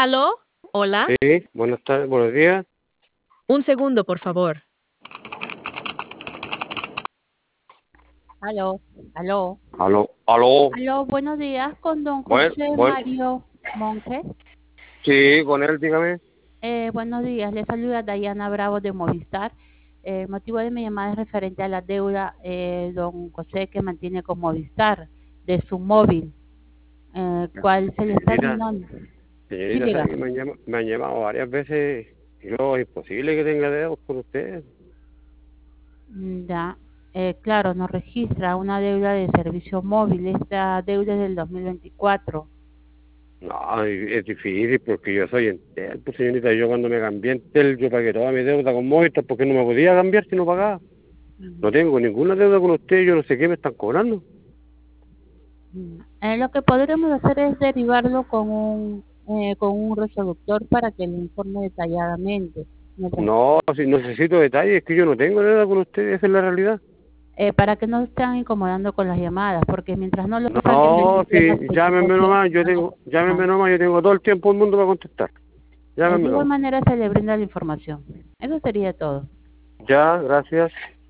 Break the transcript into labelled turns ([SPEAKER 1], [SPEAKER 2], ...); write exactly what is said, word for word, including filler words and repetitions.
[SPEAKER 1] ¿Aló? ¿Hola?
[SPEAKER 2] Sí, buenas tardes, buenos días.
[SPEAKER 1] Un segundo, por favor.
[SPEAKER 3] Aló, aló,
[SPEAKER 2] Aló, aló.
[SPEAKER 3] aló, buenos días con don
[SPEAKER 2] Bueno,
[SPEAKER 3] José
[SPEAKER 2] bueno,
[SPEAKER 3] Mario Monjes.
[SPEAKER 2] sí, con él, dígame.
[SPEAKER 3] Eh, buenos días, le saluda Dayana Bravo de Movistar. Eh, el motivo de mi llamada es referente a la deuda, eh, don José, que mantiene con Movistar de su móvil, eh, cual se le está
[SPEAKER 2] Señorita,
[SPEAKER 3] abonando. Sí,
[SPEAKER 2] señorita,
[SPEAKER 3] diga.
[SPEAKER 2] sabe que me han, llama- me han llamado varias veces y no, es imposible que tenga dedos con usted.
[SPEAKER 3] Mm, Ya, eh, claro, nos registra una deuda de servicio móvil. Esta deuda es del dos mil veinticuatro.
[SPEAKER 2] No, es es difícil porque yo soy Entel, pues señorita, yo cuando me cambié Entel, yo pagué toda mi deuda con Movistar porque no me podía cambiar si no pagaba. No tengo ninguna deuda con usted, yo no sé qué me están cobrando.
[SPEAKER 3] Mm, Eh, lo que podremos hacer es derivarlo con un, eh, con un reproductor para que le informe detalladamente, mientras-
[SPEAKER 2] No, si necesito detalles, es que yo no tengo deuda con usted, esa es la realidad.
[SPEAKER 3] eh, para que no estén incomodando con las llamadas, porque mientras no lo saquen del
[SPEAKER 2] No,
[SPEAKER 3] sistema
[SPEAKER 2] sí,
[SPEAKER 3] de
[SPEAKER 2] llámenme
[SPEAKER 3] negocio,
[SPEAKER 2] nomás, yo
[SPEAKER 3] no lo
[SPEAKER 2] tengo, llámenme
[SPEAKER 3] pueden.
[SPEAKER 2] nomás, yo tengo todo el tiempo del mundo para contestar.
[SPEAKER 3] Eh, de
[SPEAKER 2] Llámenme
[SPEAKER 3] igual
[SPEAKER 2] nomás.
[SPEAKER 3] manera se le brinda la información. Eso sería todo.
[SPEAKER 2] Ya, gracias.